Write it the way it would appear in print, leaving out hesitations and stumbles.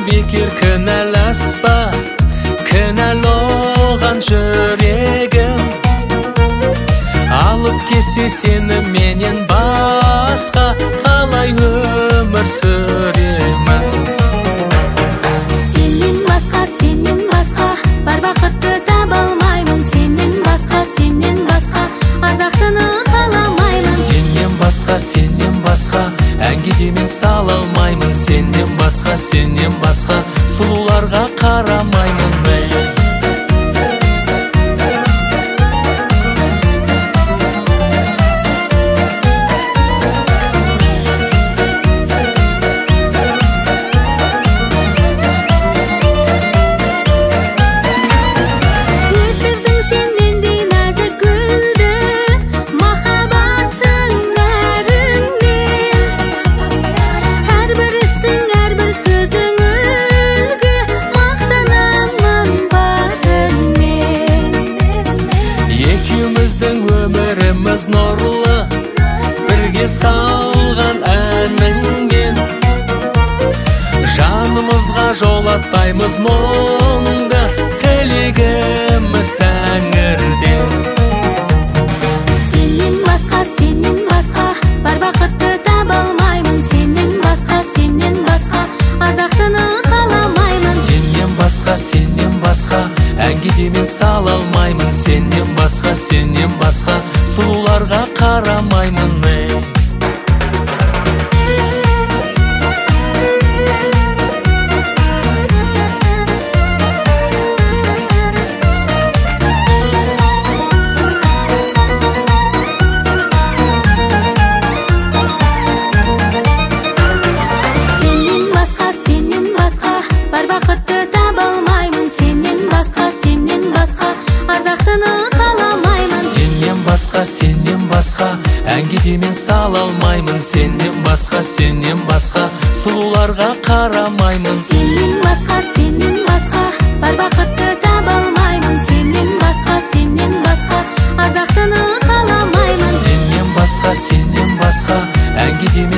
бекер кінәласпа, кінәлаған жүрегім. Алып кетсе сені менен басқа, қалай өмір сүремін? Сенен басқа, бар бақытты таба алмаймын. Сенен басқа, ардақтыны қаламаймын. Сенен басқа, әнге мен сала алмаймын. Сенен басқа, сұлуларға қарамаймын. Өміріміз нұрлы, бірге салған әніңмен. Жанымызға жолатпаймыз мұңды, тілегіміз Тәңірден. Сенен басқа, бар бақытты таба алмаймын. Сенен басқа, ардақтыны қаламаймын. Сенен басқа, әнге мен сала алмаймын. Сенен басқа, сұлуларға қарамаймын. Сенен басқа, бар бақытты таба алмаймын. Сенен басқа, ардақтыны қаламаймын. Сенен басқа, әнге мен сала алмаймын. Сенен басқа, сұлуларға қарамаймын. Сенен басқа, бар бақытты таба алмаймын. Сенен басқа, ардақтыны қаламаймын. Сенен басқа, әнге мен